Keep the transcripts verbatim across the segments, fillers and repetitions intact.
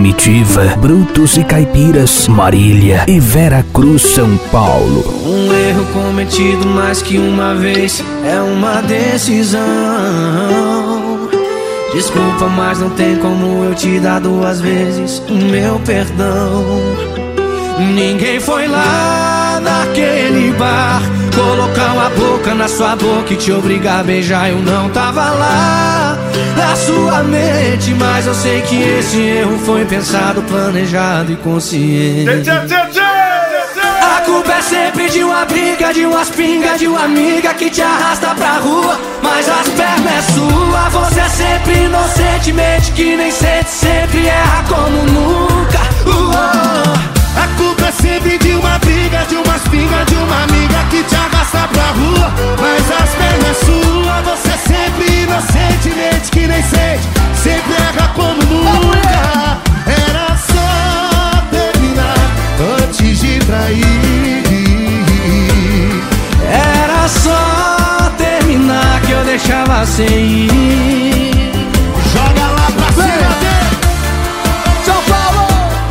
Primitiva, Brutos e Caipiras, Marília e Vera Cruz, São Paulo. Um erro cometido mais que uma vez é uma decisão. Desculpa, mas não tem como eu te dar duas vezes o meu perdão. Ninguém foi lá naquele bar colocar uma boca na sua boca e te obrigar a beijar. Eu não tava lá na sua mente, mas eu sei que esse erro foi pensado, planejado e consciente. A culpa é sempre de uma briga, de umas pingas, de uma amiga que te arrasta pra rua, mas as pernas é sua. Você é sempre inocentemente que nem sente, sempre erra como nunca. Uou. A culpa é sempre de uma briga, de umas pingas, de uma amiga que te arrasta pra rua, mas as pernas é sua. Você é sempre inocentemente que nem sente, sempre erra como nunca. Era só terminar antes de trair. Era só terminar que eu deixava sem ir. Joga lá pra cima dele, São Paulo.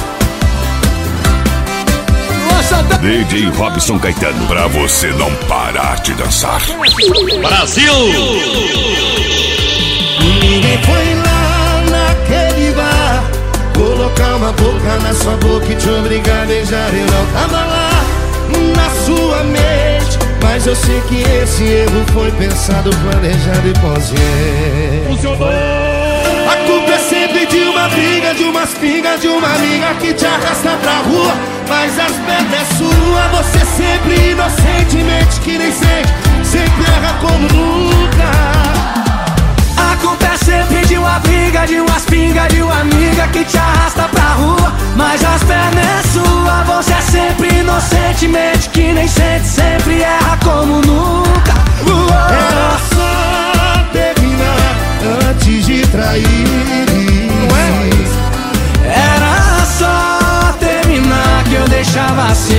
D J Robson Caetano, pra você não parar de dançar. Brasil! ninguém foi lá naquele bar colocar uma boca na sua boca e te obrigar a beijar. Eu não tava lá na sua mente, mas eu sei que esse erro foi pensado, planejado e consciente. Funcionou! A culpa é sempre de uma briga, de umas pingas, de uma amiga que te arrasta pra rua, mas as pernas é sua. Você sempre inocentemente que nem sente, sempre erra como nunca. A culpa é sempre de uma briga, de umas pingas, de uma amiga que te arrasta pra rua, mas as pernas é sua. Você é sempre inocentemente que nem sente, sempre erra como nunca. Uou. Era só terminar antes de trair. Era só terminar que eu deixava assim.